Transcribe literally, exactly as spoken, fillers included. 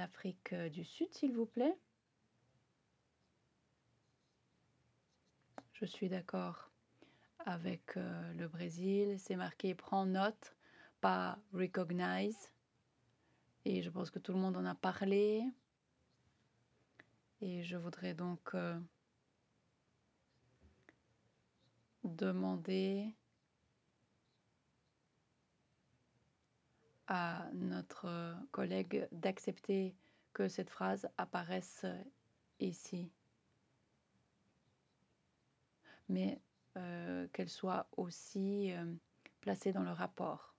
l'Afrique euh, du Sud, s'il vous plaît. Je suis d'accord avec euh, le Brésil. C'est marqué prends note, pas recognize. Et je pense que tout le monde en a parlé. Et je voudrais donc euh, demander à notre collègue d'accepter que cette phrase apparaisse ici, mais euh, qu'elle soit aussi euh, placée dans le rapport.